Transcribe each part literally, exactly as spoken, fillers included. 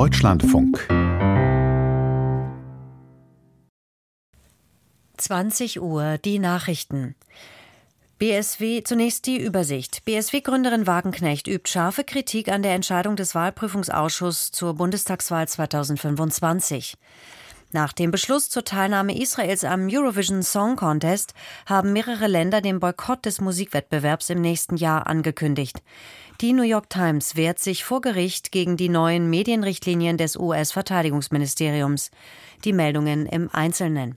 Deutschlandfunk. zwanzig Uhr, die Nachrichten. B S W, zunächst die Übersicht. B S W-Gründerin Wagenknecht übt scharfe Kritik an der Entscheidung des Wahlprüfungsausschusses zur Bundestagswahl zweitausendfünfundzwanzig. Nach dem Beschluss zur Teilnahme Israels am Eurovision Song Contest haben mehrere Länder den Boykott des Musikwettbewerbs im nächsten Jahr angekündigt. Die New York Times wehrt sich vor Gericht gegen die neuen Medienrichtlinien des U S-Verteidigungsministeriums. Die Meldungen im Einzelnen.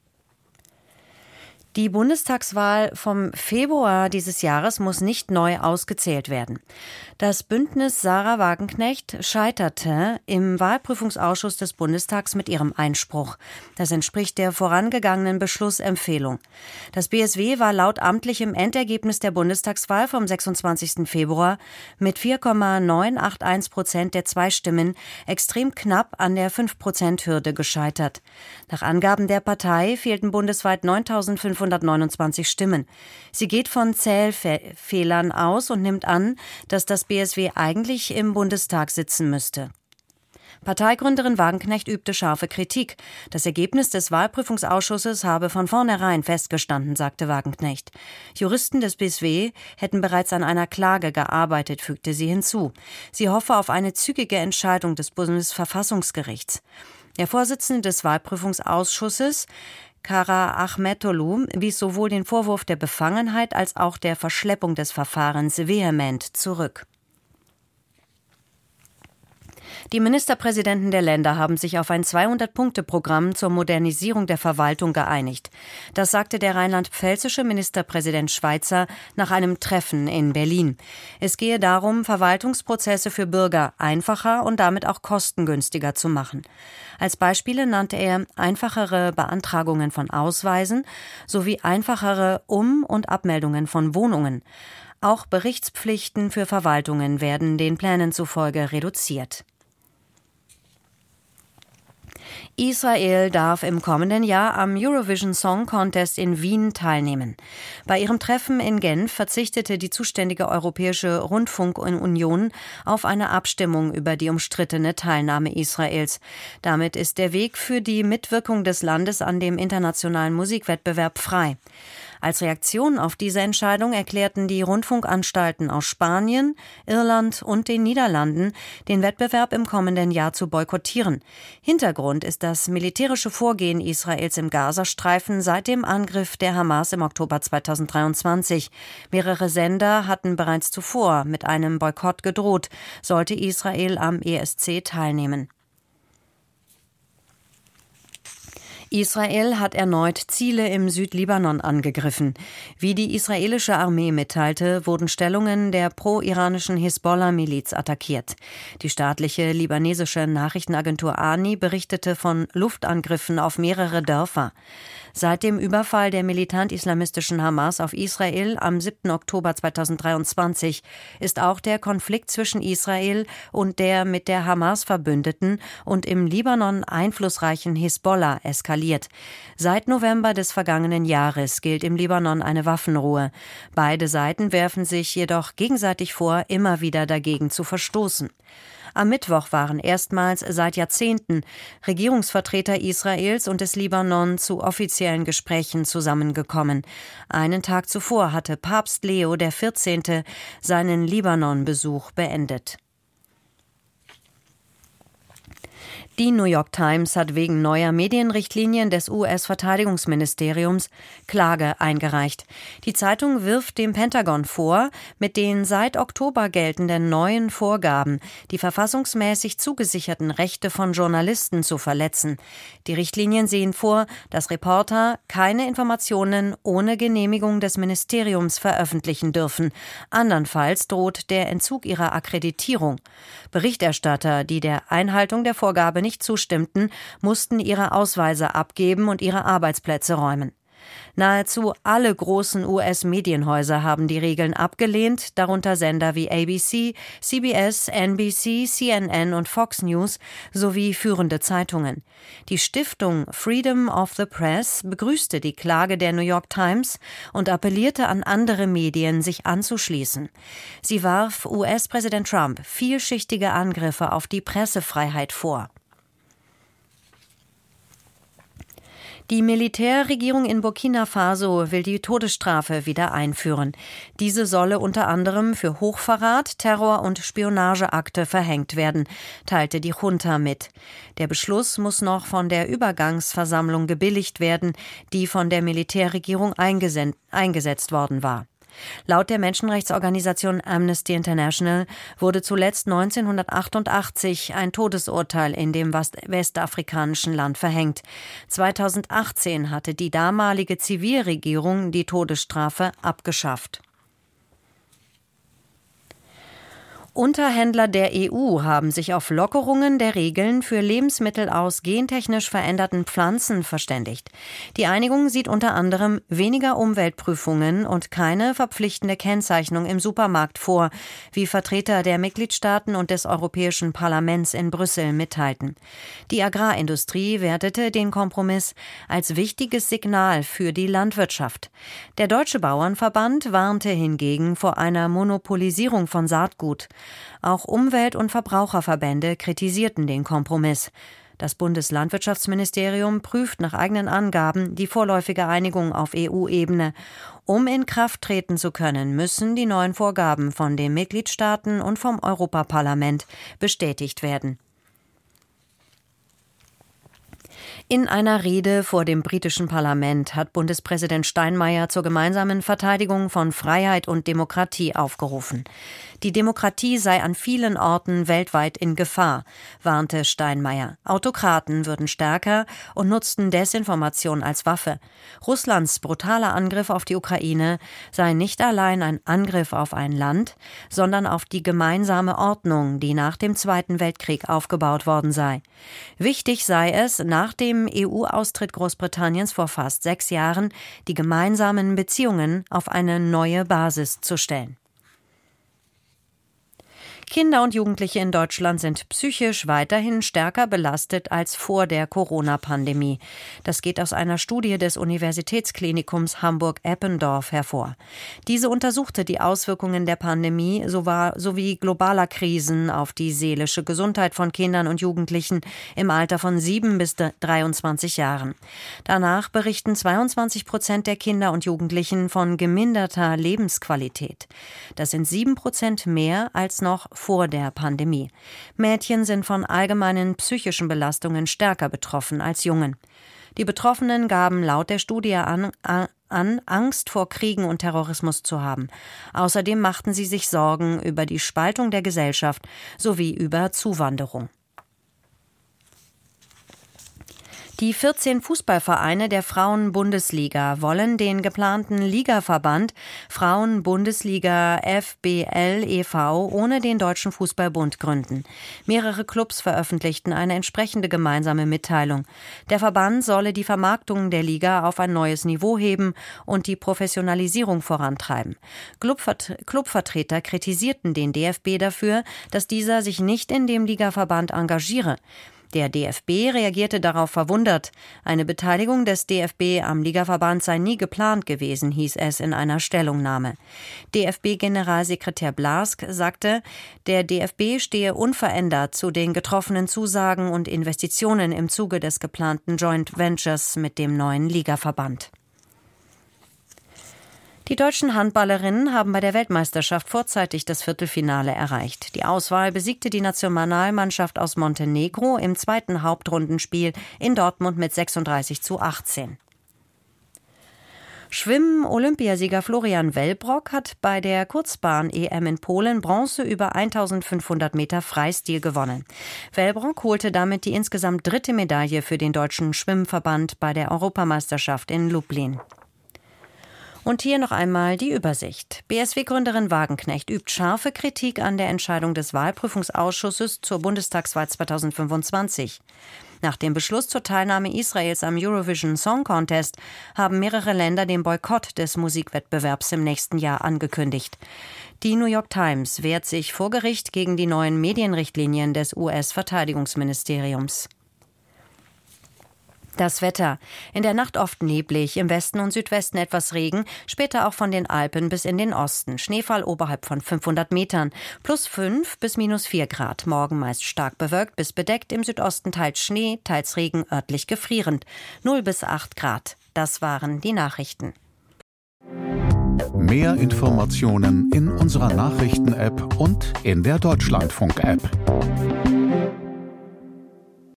Die Bundestagswahl vom Februar dieses Jahres muss nicht neu ausgezählt werden. Das Bündnis Sarah Wagenknecht scheiterte im Wahlprüfungsausschuss des Bundestags mit ihrem Einspruch. Das entspricht der vorangegangenen Beschlussempfehlung. Das B S W war laut amtlichem Endergebnis der Bundestagswahl vom sechsundzwanzigsten Februar mit vier Komma neunhunderteinundachtzig Prozent der Zweistimmen extrem knapp an der fünf Prozent Hürde gescheitert. Nach Angaben der Partei fehlten bundesweit neuntausendfünfhundertneunundzwanzig Stimmen. Sie geht von Zählfehlern aus und nimmt an, dass das B S W eigentlich im Bundestag sitzen müsste. Parteigründerin Wagenknecht übte scharfe Kritik. Das Ergebnis des Wahlprüfungsausschusses habe von vornherein festgestanden, sagte Wagenknecht. Juristen des B S W hätten bereits an einer Klage gearbeitet, fügte sie hinzu. Sie hoffe auf eine zügige Entscheidung des Bundesverfassungsgerichts. Der Vorsitzende des Wahlprüfungsausschusses, Kara Ahmetoglu, wies sowohl den Vorwurf der Befangenheit als auch der Verschleppung des Verfahrens vehement zurück. Die Ministerpräsidenten der Länder haben sich auf ein zweihundert-Punkte-Programm zur Modernisierung der Verwaltung geeinigt. Das sagte der rheinland-pfälzische Ministerpräsident Schweizer nach einem Treffen in Berlin. Es gehe darum, Verwaltungsprozesse für Bürger einfacher und damit auch kostengünstiger zu machen. Als Beispiele nannte er einfachere Beantragungen von Ausweisen sowie einfachere Um- und Abmeldungen von Wohnungen. Auch Berichtspflichten für Verwaltungen werden den Plänen zufolge reduziert. Israel darf im kommenden Jahr am Eurovision Song Contest in Wien teilnehmen. Bei ihrem Treffen in Genf verzichtete die zuständige Europäische Rundfunkunion auf eine Abstimmung über die umstrittene Teilnahme Israels. Damit ist der Weg für die Mitwirkung des Landes an dem internationalen Musikwettbewerb frei. Als Reaktion auf diese Entscheidung erklärten die Rundfunkanstalten aus Spanien, Irland und den Niederlanden, den Wettbewerb im kommenden Jahr zu boykottieren. Hintergrund ist das militärische Vorgehen Israels im Gazastreifen seit dem Angriff der Hamas im Oktober zweitausenddreiundzwanzig. Mehrere Sender hatten bereits zuvor mit einem Boykott gedroht, sollte Israel am E S C teilnehmen. Israel hat erneut Ziele im Südlibanon angegriffen. Wie die israelische Armee mitteilte, wurden Stellungen der pro-iranischen Hisbollah-Miliz attackiert. Die staatliche libanesische Nachrichtenagentur A N I berichtete von Luftangriffen auf mehrere Dörfer. Seit dem Überfall der militant-islamistischen Hamas auf Israel am siebten Oktober zweitausenddreiundzwanzig ist auch der Konflikt zwischen Israel und der mit der Hamas verbündeten und im Libanon einflussreichen Hisbollah eskaliert. Seit November des vergangenen Jahres gilt im Libanon eine Waffenruhe. Beide Seiten werfen sich jedoch gegenseitig vor, immer wieder dagegen zu verstoßen. Am Mittwoch waren erstmals seit Jahrzehnten Regierungsvertreter Israels und des Libanon zu offiziellen Gesprächen zusammengekommen. Einen Tag zuvor hatte Papst Leo der vierzehnte seinen Libanon-Besuch beendet. Die New York Times hat wegen neuer Medienrichtlinien des U S-Verteidigungsministeriums Klage eingereicht. Die Zeitung wirft dem Pentagon vor, mit den seit Oktober geltenden neuen Vorgaben die verfassungsmäßig zugesicherten Rechte von Journalisten zu verletzen. Die Richtlinien sehen vor, dass Reporter keine Informationen ohne Genehmigung des Ministeriums veröffentlichen dürfen. Andernfalls droht der Entzug ihrer Akkreditierung. Berichterstatter, die der Einhaltung der Vorgabe nicht zustimmten, mussten ihre Ausweise abgeben und ihre Arbeitsplätze räumen. Nahezu alle großen U S-Medienhäuser haben die Regeln abgelehnt, darunter Sender wie A B C, C B S, N B C, C N N und Fox News sowie führende Zeitungen. Die Stiftung Freedom of the Press begrüßte die Klage der New York Times und appellierte an andere Medien, sich anzuschließen. Sie warf U S-Präsident Trump vielschichtige Angriffe auf die Pressefreiheit vor. Die Militärregierung in Burkina Faso will die Todesstrafe wieder einführen. Diese solle unter anderem für Hochverrat, Terror und Spionageakte verhängt werden, teilte die Junta mit. Der Beschluss muss noch von der Übergangsversammlung gebilligt werden, die von der Militärregierung eingesetzt worden war. Laut der Menschenrechtsorganisation Amnesty International wurde zuletzt neunzehnhundertachtundachtzig ein Todesurteil in dem westafrikanischen Land verhängt. zweitausendachtzehn hatte die damalige Zivilregierung die Todesstrafe abgeschafft. Unterhändler der E U haben sich auf Lockerungen der Regeln für Lebensmittel aus gentechnisch veränderten Pflanzen verständigt. Die Einigung sieht unter anderem weniger Umweltprüfungen und keine verpflichtende Kennzeichnung im Supermarkt vor, wie Vertreter der Mitgliedstaaten und des Europäischen Parlaments in Brüssel mitteilten. Die Agrarindustrie wertete den Kompromiss als wichtiges Signal für die Landwirtschaft. Der Deutsche Bauernverband warnte hingegen vor einer Monopolisierung von Saatgut. Auch Umwelt- und Verbraucherverbände kritisierten den Kompromiss. Das Bundeslandwirtschaftsministerium prüft nach eigenen Angaben die vorläufige Einigung auf E U-Ebene. Um in Kraft treten zu können, müssen die neuen Vorgaben von den Mitgliedstaaten und vom Europaparlament bestätigt werden. In einer Rede vor dem britischen Parlament hat Bundespräsident Steinmeier zur gemeinsamen Verteidigung von Freiheit und Demokratie aufgerufen. Die Demokratie sei an vielen Orten weltweit in Gefahr, warnte Steinmeier. Autokraten würden stärker und nutzten Desinformation als Waffe. Russlands brutaler Angriff auf die Ukraine sei nicht allein ein Angriff auf ein Land, sondern auf die gemeinsame Ordnung, die nach dem Zweiten Weltkrieg aufgebaut worden sei. Wichtig sei es, nach dem E U-Austritt Großbritanniens vor fast sechs Jahren die gemeinsamen Beziehungen auf eine neue Basis zu stellen. Kinder und Jugendliche in Deutschland sind psychisch weiterhin stärker belastet als vor der Corona-Pandemie. Das geht aus einer Studie des Universitätsklinikums Hamburg-Eppendorf hervor. Diese untersuchte die Auswirkungen der Pandemie sowie globaler Krisen auf die seelische Gesundheit von Kindern und Jugendlichen im Alter von sieben bis dreiundzwanzig Jahren. Danach berichten zweiundzwanzig Prozent der Kinder und Jugendlichen von geminderter Lebensqualität. Das sind sieben Prozent mehr als noch vor der Pandemie. Mädchen sind von allgemeinen psychischen Belastungen stärker betroffen als Jungen. Die Betroffenen gaben laut der Studie an, an, Angst vor Kriegen und Terrorismus zu haben. Außerdem machten sie sich Sorgen über die Spaltung der Gesellschaft sowie über Zuwanderung. Die vierzehn Fußballvereine der Frauen-Bundesliga wollen den geplanten Ligaverband Frauen-Bundesliga F B L e V ohne den Deutschen Fußballbund gründen. Mehrere Clubs veröffentlichten eine entsprechende gemeinsame Mitteilung. Der Verband solle die Vermarktung der Liga auf ein neues Niveau heben und die Professionalisierung vorantreiben. Clubvert- Clubvertreter kritisierten den D F B dafür, dass dieser sich nicht in dem Ligaverband engagiere. Der D F B reagierte darauf verwundert. Eine Beteiligung des D F B am Ligaverband sei nie geplant gewesen, hieß es in einer Stellungnahme. D F B-Generalsekretär Blask sagte, der D F B stehe unverändert zu den getroffenen Zusagen und Investitionen im Zuge des geplanten Joint Ventures mit dem neuen Ligaverband. Die deutschen Handballerinnen haben bei der Weltmeisterschaft vorzeitig das Viertelfinale erreicht. Die Auswahl besiegte die Nationalmannschaft aus Montenegro im zweiten Hauptrundenspiel in Dortmund mit sechsunddreißig zu achtzehn. Schwimmen-Olympiasieger Florian Wellbrock hat bei der Kurzbahn-E M in Polen Bronze über eintausendfünfhundert Meter Freistil gewonnen. Wellbrock holte damit die insgesamt dritte Medaille für den deutschen Schwimmverband bei der Europameisterschaft in Lublin. Und hier noch einmal die Übersicht. B S W-Gründerin Wagenknecht übt scharfe Kritik an der Entscheidung des Wahlprüfungsausschusses zur Bundestagswahl zweitausendfünfundzwanzig. Nach dem Beschluss zur Teilnahme Israels am Eurovision Song Contest haben mehrere Länder den Boykott des Musikwettbewerbs im nächsten Jahr angekündigt. Die New York Times wehrt sich vor Gericht gegen die neuen Medienrichtlinien des U S-Verteidigungsministeriums. Das Wetter. In der Nacht oft neblig, im Westen und Südwesten etwas Regen, später auch von den Alpen bis in den Osten. Schneefall oberhalb von fünfhundert Metern. Plus fünf bis minus vier Grad. Morgen meist stark bewölkt bis bedeckt, im Südosten teils Schnee, teils Regen, örtlich gefrierend. null bis acht Grad. Das waren die Nachrichten. Mehr Informationen in unserer Nachrichten-App und in der Deutschlandfunk-App.